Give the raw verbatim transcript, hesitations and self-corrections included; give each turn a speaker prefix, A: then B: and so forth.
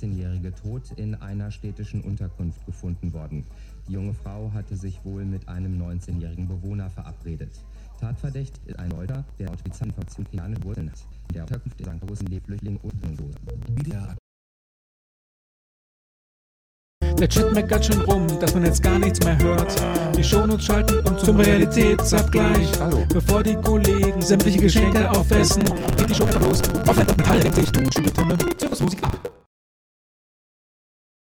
A: neunzehnjährige tot in einer städtischen Unterkunft gefunden worden. Die junge Frau hatte sich wohl mit einem neunzehnjährigen Bewohner verabredet. Tatverdächtig ist ein Deutscher, der laut Polizeiinformation iranische Wurzeln hat. In der Unterkunft in Sankt Augustin lebt Flüchtling und Wohnungsloser.
B: Der Chat meckert schon rum, dass man jetzt gar nichts mehr hört. Die Shownotes schalten uns zum Realitätsabgleich. Hallo. Bevor die Kollegen sämtliche Geschenke aufessen, geht die Show einfach los. Auf Metall denkt sich, du Stimme, Zirkusmusik ab.